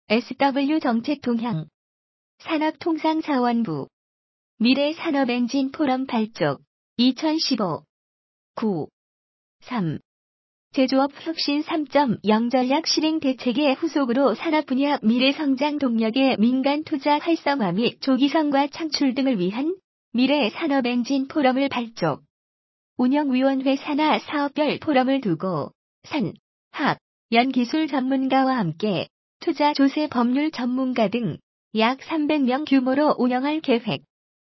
SW 정책 동향. 산업통상자원부. 미래산업엔진 포럼 발족. 2015. 9. 3. 제조업 혁신 3.0 전략 실행 대책의 후속으로 산업 분야 미래성장 동력의 민간 투자 활성화 및 조기성과 창출 등을 위한 미래산업엔진 포럼을 발족. 운영위원회 산하 사업별 포럼을 두고 산, 학, 연기술 전문가와 함께 투자 조세 법률 전문가 등 약 300명 규모로 운영할 계획.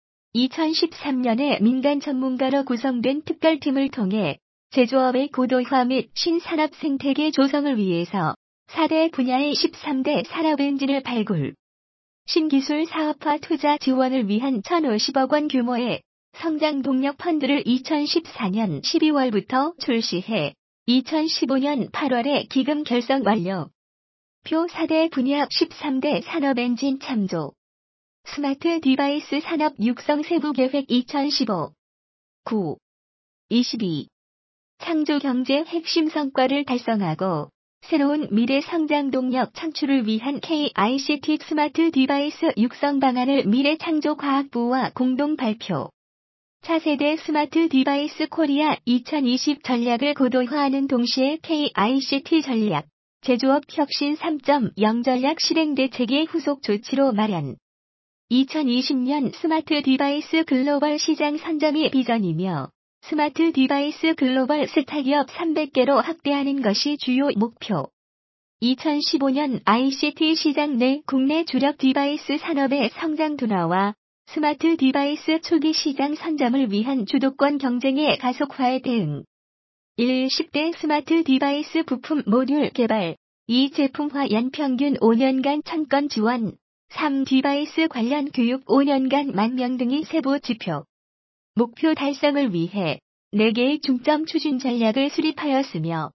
2013년에 민간 전문가로 구성된 특별팀을 통해 제조업의 고도화 및 신산업 생태계 조성을 위해서 4대 분야의 13대 산업엔진을 발굴. 신기술 사업화 투자 지원을 위한 1,050억 원 규모의 성장 동력 펀드를 2014년 12월부터 출시해 2015년 8월에 기금 결성 완료. 표 4대 분야 13대 산업엔진 참조. 스마트 디바이스 산업 육성 세부 계획 2015. 9. 22. 창조 경제 핵심 성과를 달성하고 새로운 미래 성장 동력 창출을 위한 KICT 스마트 디바이스 육성 방안을 미래창조과학부와 공동 발표. 차세대 스마트 디바이스 코리아 2020 전략을 고도화하는 동시에 KICT 전략, 제조업 혁신 3.0 전략 실행 대책의 후속 조치로 마련. 2020년 스마트 디바이스 글로벌 시장 선점이 비전이며 스마트 디바이스 글로벌 스타기업 300개로 확대하는 것이 주요 목표. 2015년 ICT 시장 내 국내 주력 디바이스 산업의 성장 둔화와 스마트 디바이스 초기 시장 선점을 위한 주도권 경쟁의 가속화에 대응. 1. 10대 스마트 디바이스 부품 모듈 개발. 2. 제품화 연평균 5년간 1000건 지원. 3. 디바이스 관련 교육 5년간 10,000명 등의 세부 지표. 목표 달성을 위해 4개의 중점 추진 전략을 수립하였으며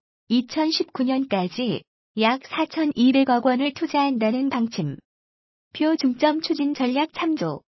2019년까지 약 4,200억 원을 투자한다는 방침. 표 중점 추진 전략 참조.